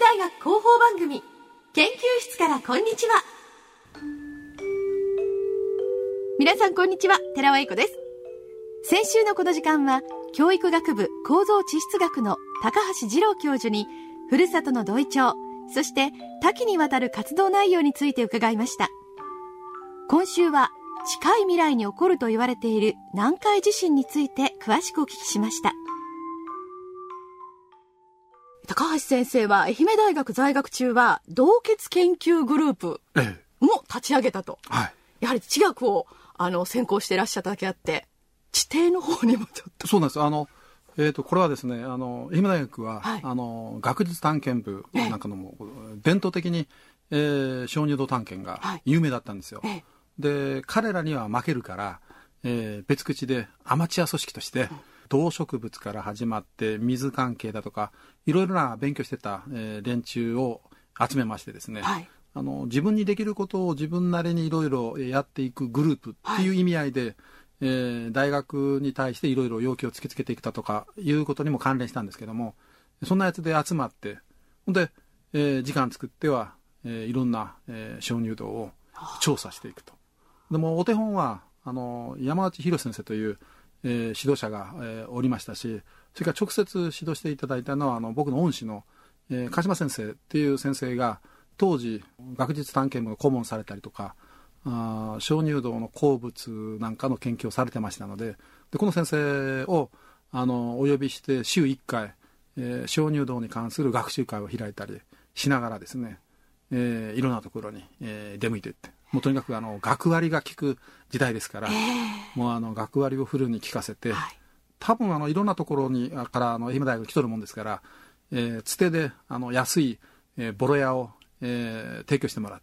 大学広報番組研究室からこんにちは。皆さんこんにちは、寺尾英子です。先週のこの時間は教育学部構造地質学の高橋二郎教授にふるさとの土井町、そして多岐にわたる活動内容について伺いました。今週は近い未来に起こると言われている南海地震について詳しくお聞きしました。高橋先生は愛媛大学在学中は洞穴研究グループも立ち上げたと、やはり地学を専攻していらっしゃっただけあって地底の方にもちょっと。 そうなんです。これはですね、愛媛大学は、学術探検部なんかのも、伝統的に、鍾乳洞探検が有名だったんですよ。で彼らには負けるから、別口でアマチュア組織として、動植物から始まって水関係だとかいろいろな勉強してた、連中を集めましてですね、自分にできることを自分なりにいろいろやっていくグループっていう意味合いで、大学に対していろいろ要求を突きつけていったとかいうことにも関連したんですけども、そんなやつで集まってほんで、時間作っては、いろんな、鍾乳洞を調査していくと。でもお手本は山内博先生という指導者が、おりましたし、それから直接指導していただいたのは僕の恩師の、鹿島先生っていう先生が当時学術探検部の顧問されたりとか、鍾乳洞の鉱物なんかの研究をされてましたので、この先生をお呼びして週1回、鍾乳洞に関する学習会を開いたりしながらですね、いろんなところに、出向いていって、もうとにかく学割が効く時代ですから、もう学割をフルに効かせて、多分いろんなところにから愛媛大学来とるもんですから、つてで安い、ボロ屋を、提供してもらって、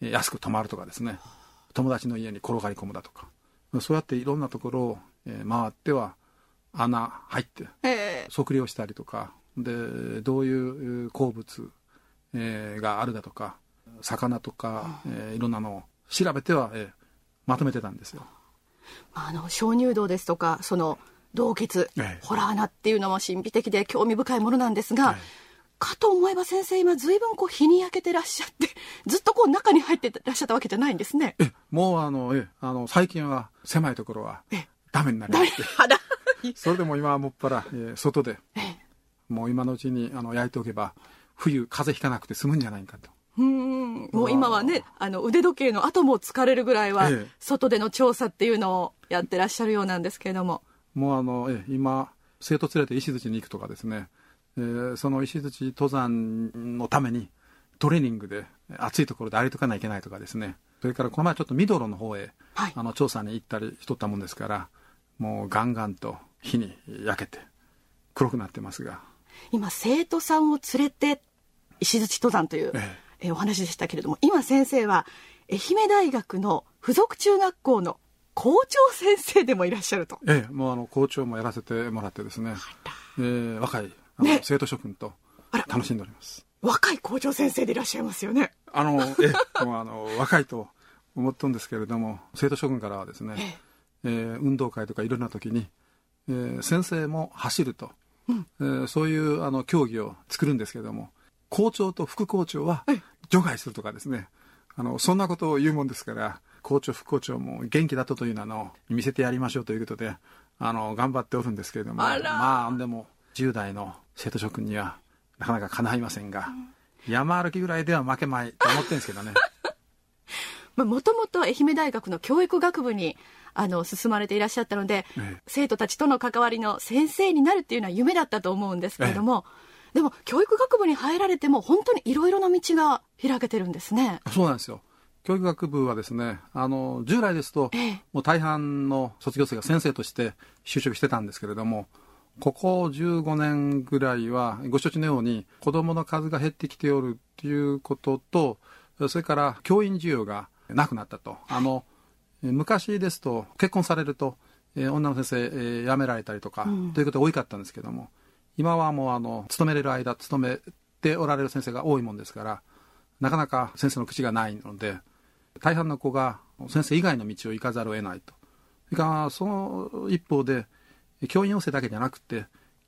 安く泊まるとかですね、友達の家に転がり込むだとか、そうやっていろんなところを、回っては穴入って、測量したりとかで、どういう鉱物、があるだとか魚とか、いろんなのを調べては、まとめてたんですよ。 鍾乳洞ですとかその洞窟、ホラー穴っていうのも神秘的で興味深いものなんですが、かと思えば先生今随分日に焼けてらっしゃってずっと中に入ってらっしゃったわけじゃないんですね。 もう最近は狭いところはダメになりましてそれでも今はもっぱら、外で、もう今のうちに焼いておけば冬風邪ひかなくて済むんじゃないかと。 もう今はね腕時計の後も疲れるぐらいは、外での調査っていうのをやってらっしゃるようなんですけれども、 もう今生徒連れて石鎚に行くとかですね、その石鎚登山のためにトレーニングで暑いところで歩いとかないといけないとかですね、それからこの前ちょっとミドロの方へ、調査に行ったりしとったもんですから、もうガンガンと火に焼けて黒くなってますが、 今生徒さんを連れて石鎚登山という、お話でしたけれども、今先生は愛媛大学の附属中学校の校長先生でもいらっしゃると。 もう校長もやらせてもらってですね、若い生徒諸君と楽しんでおります。 若い校長先生でいらっしゃいますよね。 もう若いと思ったんですけれども、生徒諸君からはですね、運動会とかいろんな時に、先生も走ると、そういう競技を作るんですけれども、校長と副校長は除外するとかですね、そんなことを言うもんですから、校長副校長も元気だったというのを見せてやりましょうということで頑張っておるんですけれども、でも10代の生徒諸君にはなかなかかないませんが、山歩きぐらいでは負けまいと思ってるんですけどねもともと愛媛大学の教育学部に進まれていらっしゃったので、生徒たちとの関わりの先生になるっていうのは夢だったと思うんですけれども、でも教育学部に入られても本当にいろいろな道が開けてるんですね。 そうなんですよ。教育学部はですね、従来ですと、もう大半の卒業生が先生として就職してたんですけれども、ここ15年ぐらいはご承知のように子どもの数が減ってきておるということと、それから教員需要がなくなったと。昔ですと結婚されると、女の先生、辞められたりとか、ということが多かったんですけども、今はもう勤めれる間勤めておられる先生が多いもんですから、なかなか先生の口がないので、大半の子が先生以外の道を行かざるを得ないと。それからその一方で教員養成だけじゃなくて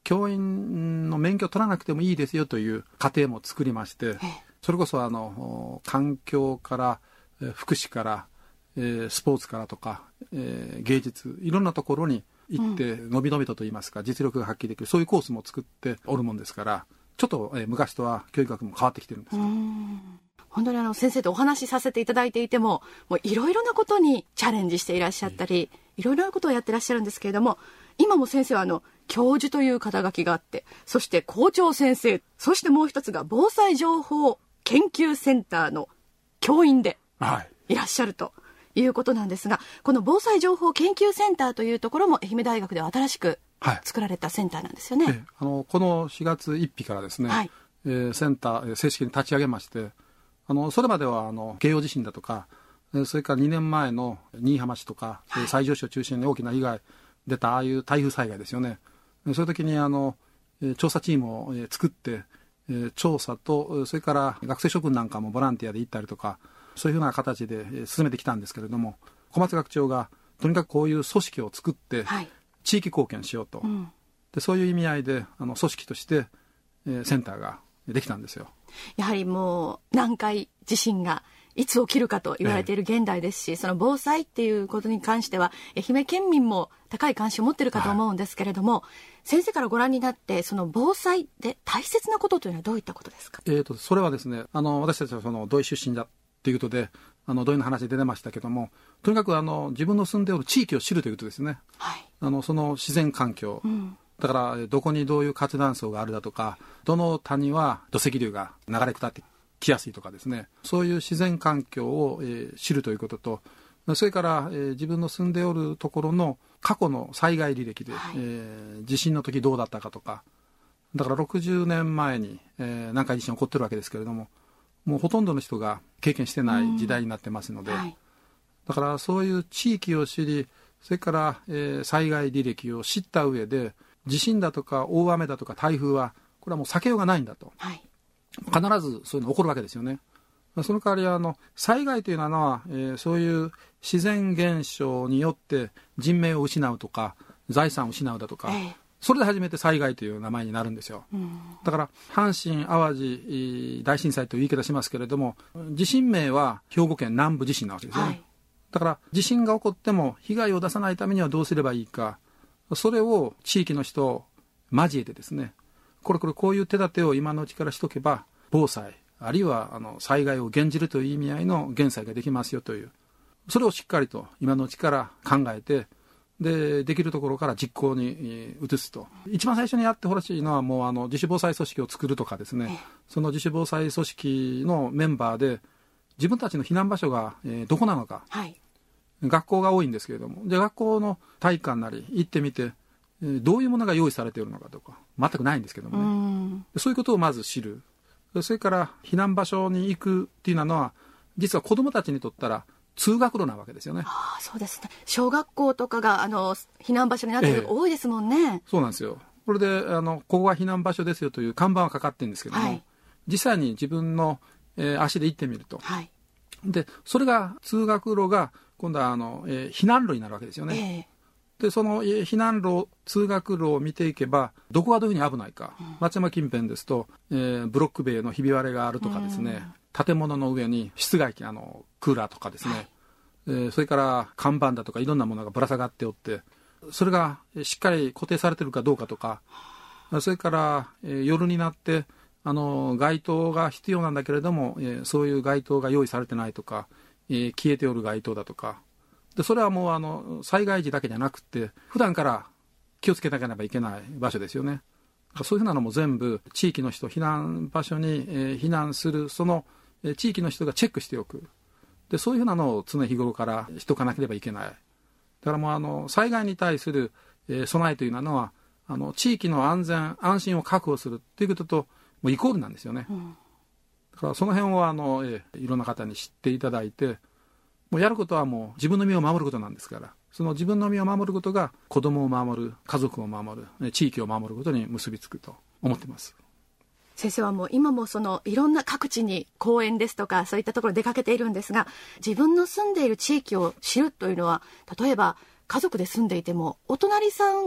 教員の免許を取らなくてもいいですよという家庭も作りまして、それこそ環境から福祉からスポーツからとか芸術、いろんなところに行ってのびのびとといいますか、実力が発揮できる、そういうコースも作っておるもんですから、ちょっと昔とは教育学も変わってきてるんです。 本当に先生とお話しさせていただいていても、いろいろなことにチャレンジしていらっしゃったり、いろいろなことをやってらっしゃるんですけれども、今も先生は教授という肩書きがあって、そして校長先生、そしてもう一つが防災情報研究センターの教員でいらっしゃるということなんですが、この防災情報研究センターというところも愛媛大学では新しく作られたセンターなんですよね。 この4月1日からですね、センター正式に立ち上げまして、それまでは京葉地震だとか、それから2年前の新居浜市とか、西条市を中心に大きな被害出たああいう台風災害ですよね。そういう時に調査チームを作って、調査とそれから学生諸君なんかもボランティアで行ったりとか、そういうふうな形で進めてきたんですけれども、小松学長がとにかくこういう組織を作って地域貢献しようと、でそういう意味合いで組織としてセンターができたんですよ。 やはりもう南海地震がいつ起きるかと言われている現代ですし、その防災っていうことに関しては愛媛県民も高い関心を持っているかと思うんですけれども、先生からご覧になってその防災で大切なことというのはどういったことですか？ それはですね、私たちは土井出身だということで土井の話で出ましたけども、とにかく自分の住んでおる地域を知るということですね。その自然環境、だからどこにどういう活断層があるだとか、どの谷は土石流が流れ下ってきやすいとかですね、そういう自然環境を、知るということと、それから、自分の住んでおるところの過去の災害履歴で、地震の時どうだったかとか、だから60年前に、南海地震起こってるわけですけれども、もうほとんどの人が経験してない時代になってますので、だからそういう地域を知り、それから、災害履歴を知った上で、地震だとか大雨だとか台風はこれはもう避けようがないんだと、必ずそういうの起こるわけですよね。その代わり災害というのは、そういう自然現象によって人命を失うとか財産を失うだとか、それで初めて災害という名前になるんですよ。だから阪神・淡路大震災という言い方しますけれども、地震名は兵庫県南部地震なわけですよね。だから地震が起こっても被害を出さないためにはどうすればいいか、それを地域の人を交えてですね、こういう手立てを今のうちからしとけば防災あるいは災害を減じるという意味合いの減災ができますよという、それをしっかりと今のうちから考えて、できるところから実行に移すと。一番最初にやってほしいのはもう自主防災組織を作るとかですね、その自主防災組織のメンバーで自分たちの避難場所がどこなのか、学校が多いんですけれども、で学校の体育館なり行ってみて、どういうものが用意されているのかとか全くないんですけどもね、そういうことをまず知る。それから避難場所に行くっていうのは実は子どもたちにとったら通学路なわけですよね。 そうですね。小学校とかが避難場所になっている多いですもんね。 そうなんですよ。これでここが避難場所ですよという看板はかかってるんですけども、実際に自分の、足で行ってみると、でそれが通学路が今度は避難路になるわけですよね。でその避難路通学路を見ていけばどこがどういうふうに危ないか、松山近辺ですと、ブロック塀のひび割れがあるとかですね、建物の上に室外機クーラーとかですね、それから看板だとかいろんなものがぶら下がっておって、それがしっかり固定されてるかどうかとか、それから、夜になって街灯が必要なんだけれども、そういう街灯が用意されてないとか、消えておる街灯だとかで、それはもう災害時だけじゃなくて普段から気をつけなければいけない場所ですよね。そういうふうなのも全部地域の人、避難場所に、避難するその地域の人がチェックしておく。でそういうふうなのを常日頃からしておかなければいけない。だからもう災害に対する、備えというのは地域の安全安心を確保するということともうイコールなんですよね。だからその辺をいろんな方に知っていただいて、もうやることはもう自分の身を守ることなんですから、その自分の身を守ることが子供を守る、家族を守る、地域を守ることに結びつくと思っています。 先生はもう今もいろんな各地に公園ですとかそういったところ出かけているんですが、自分の住んでいる地域を知るというのは、例えば家族で住んでいてもお隣さん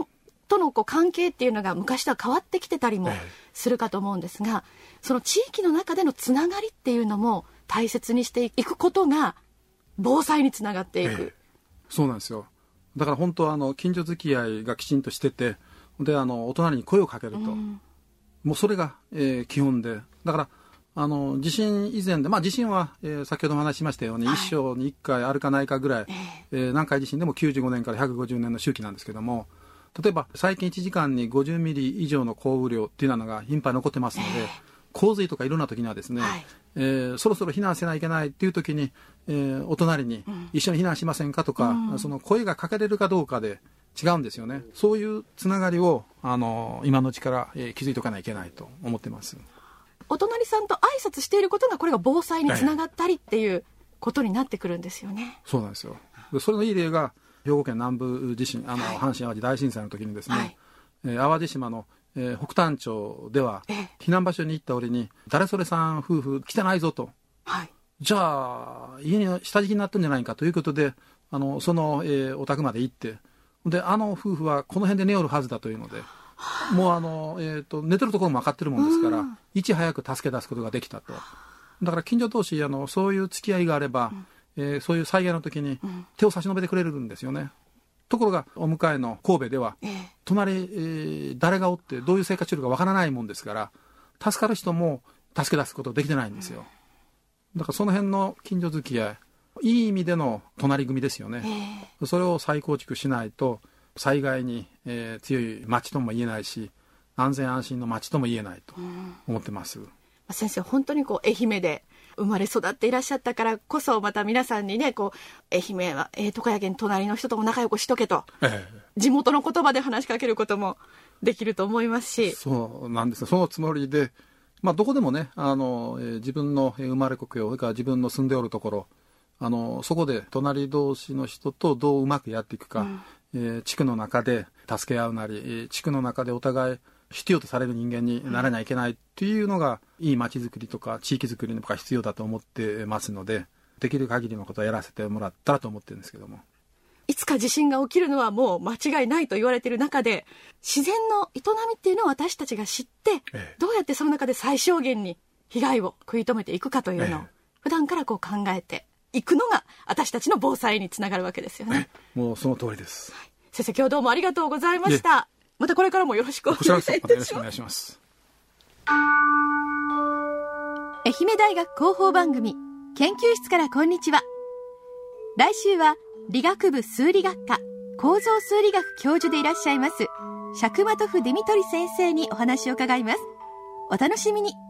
との関係っていうのが昔とは変わってきてたりもするかと思うんですが、その地域の中でのつながりっていうのも大切にしていくことが防災につながっていく。 そうなんですよ。だから本当は近所付き合いがきちんとしてて、でお隣に声をかけると、もうそれが、基本で、だから地震以前で、地震は、先ほども話しましたように、一生に1回あるかないかぐらい、南海地震でも95年から150年の周期なんですけども、例えば最近1時間に50ミリ以上の降雨量っていうのが頻繁に起こってますので、洪水とかいろんな時にはですね、そろそろ避難せないといけないっていう時に、お隣に一緒に避難しませんかとか、その声がかけれるかどうかで違うんですよね。そういうつながりを今のうちから、気づいておかないといけないと思ってます。 お隣さんと挨拶していることが、これが防災につながったりっていうことになってくるんですよね。 そうなんですよ。それのいい例が兵庫県南部地震、阪神・淡路大震災の時にですね、淡路島の北谷町では避難場所に行った折に誰それさん夫婦来てないぞと、じゃあ家に下敷きになったんじゃないかということで、その、お宅まで行って、で夫婦はこの辺で寝よるはずだというので、もう寝てるところも分かってるもんですから、いち早く助け出すことができたと。だから近所同士そういう付き合いがあれば、そういう災害の時に手を差し伸べてくれるんですよね。ところがお迎えの神戸では、隣、誰がおってどういう生活してるかわからないもんですから、助かる人も助け出すことできてないんですよ。だからその辺の近所付き合い、いい意味での隣組ですよね。それを再構築しないと災害に、強い町とも言えないし、安全安心の町とも言えないと思ってます。 先生、本当に愛媛で生まれ育っていらっしゃったからこそ、また皆さんにね、愛媛はとかやけん隣の人とも仲良くしとけと、地元の言葉で話しかけることもできると思いますし。 そうなんですよ。そのつもりで、どこでもね、自分の生まれ故郷、それから自分の住んでおるところ、そこで隣同士の人とどううまくやっていくか、地区の中で助け合うなり、地区の中でお互い必要とされる人間にならないといけないっていうのが、いい街づくりとか地域づくりに僕は必要だと思ってますので、できる限りのことをやらせてもらったらと思ってるんですけども、 いつか地震が起きるのはもう間違いないと言われている中で、自然の営みっていうのを私たちが知って、どうやってその中で最小限に被害を食い止めていくかというのを普段から考えていくのが私たちの防災につながるわけですよね。 もうその通りです。 先生、今日どうもありがとうございました。またこれからもよろしくお願いいたします。 よろしくお願いします。 愛媛大学広報番組研究室からこんにちは。来週は理学部数理学科構造数理学教授でいらっしゃいますシャクマトフ・ディミトリ先生にお話を伺います。お楽しみに。